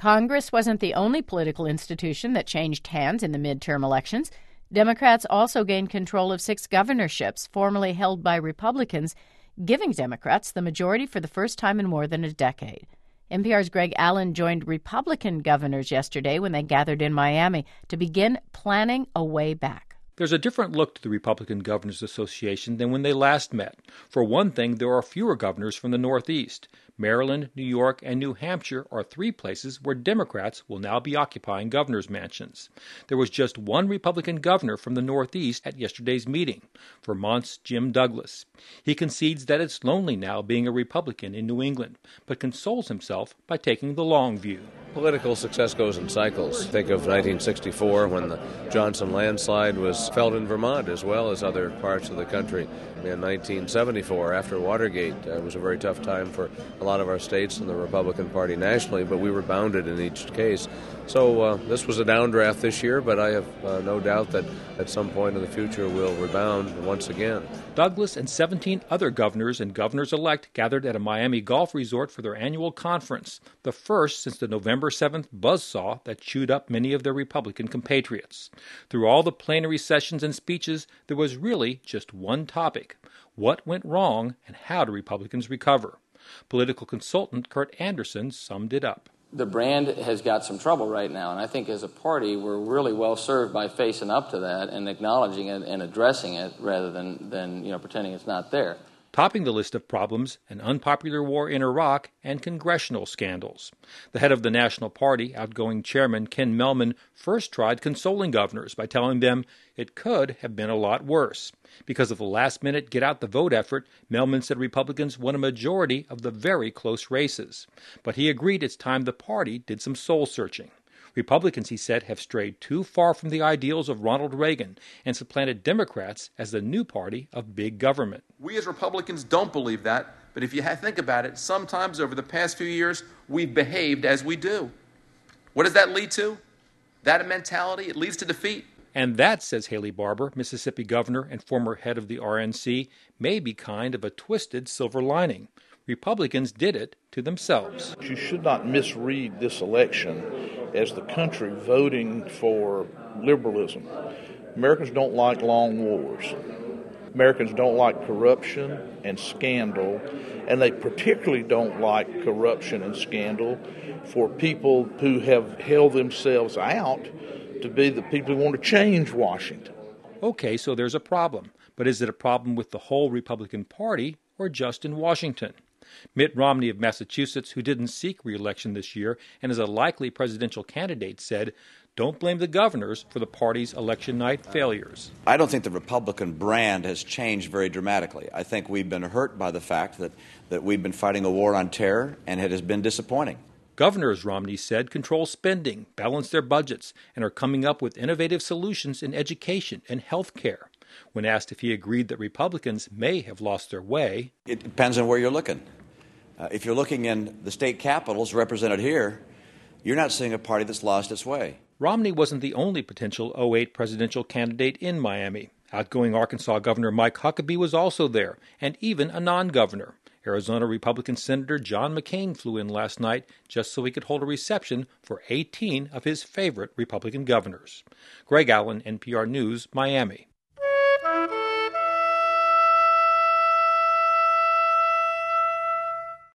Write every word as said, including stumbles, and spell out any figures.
Congress wasn't the only political institution that changed hands in the midterm elections. Democrats also gained control of six governorships formerly held by Republicans, giving Democrats the majority for the first time in more than a decade. N P R's Greg Allen joined Republican governors yesterday when they gathered in Miami to begin planning a way back. There's a different look to the Republican Governors Association than when they last met. For one thing, there are fewer governors from the Northeast. Maryland, New York, and New Hampshire are three places where Democrats will now be occupying governor's mansions. There was just one Republican governor from the Northeast at yesterday's meeting, Vermont's Jim Douglas. He concedes that it's lonely now being a Republican in New England, but consoles himself by taking the long view. Political success goes in cycles. Think of nineteen sixty-four when the Johnson landslide was felt in Vermont as well as other parts of the country. In nineteen seventy-four, after Watergate, uh, it was a very tough time for a lot of our states and the Republican Party nationally, but we were bounded in each case. So uh, this was a downdraft this year, but I have uh, no doubt that at some point in the future we'll rebound once again. Douglas and seventeen other governors and governors-elect gathered at a Miami golf resort for their annual conference, the first since the November seventh buzzsaw that chewed up many of their Republican compatriots. Through all the plenary sessions and speeches, there was really just one topic: what went wrong and how do Republicans recover? Political consultant Kurt Anderson summed it up. The brand has got some trouble right now, and I think as a party we're really well served by facing up to that and acknowledging it and addressing it rather than, than you know, pretending it's not there. Topping the list of problems, an unpopular war in Iraq and congressional scandals. The head of the National Party, outgoing chairman Ken Mehlman, first tried consoling governors by telling them it could have been a lot worse. Because of the last-minute get-out-the-vote effort, Mehlman said Republicans won a majority of the very close races. But he agreed it's time the party did some soul-searching. Republicans, he said, have strayed too far from the ideals of Ronald Reagan and supplanted Democrats as the new party of big government. We as Republicans don't believe that, but if you think about it, sometimes over the past few years, we've behaved as we do. What does that lead to? That mentality, it leads to defeat. And that, says Haley Barbour, Mississippi governor and former head of the R N C, may be kind of a twisted silver lining. Republicans did it to themselves. You should not misread this election as the country voting for liberalism. Americans don't like long wars. Americans don't like corruption and scandal, and they particularly don't like corruption and scandal for people who have held themselves out to be the people who want to change Washington. Okay, so there's a problem. But is it a problem with the whole Republican Party or just in Washington? Mitt Romney of Massachusetts, who didn't seek re-election this year and is a likely presidential candidate, said, "Don't blame the governors for the party's election night failures." I don't think the Republican brand has changed very dramatically. I think we've been hurt by the fact that, that we've been fighting a war on terror, and it has been disappointing. Governors, Romney said, control spending, balance their budgets, and are coming up with innovative solutions in education and health care. When asked if he agreed that Republicans may have lost their way, it depends on where you're looking. Uh, if you're looking in the state capitals represented here, you're not seeing a party that's lost its way. Romney wasn't the only potential oh eight presidential candidate in Miami. Outgoing Arkansas Governor Mike Huckabee was also there, and even a non-governor. Arizona Republican Senator John McCain flew in last night just so he could hold a reception for eighteen of his favorite Republican governors. Greg Allen, N P R News, Miami.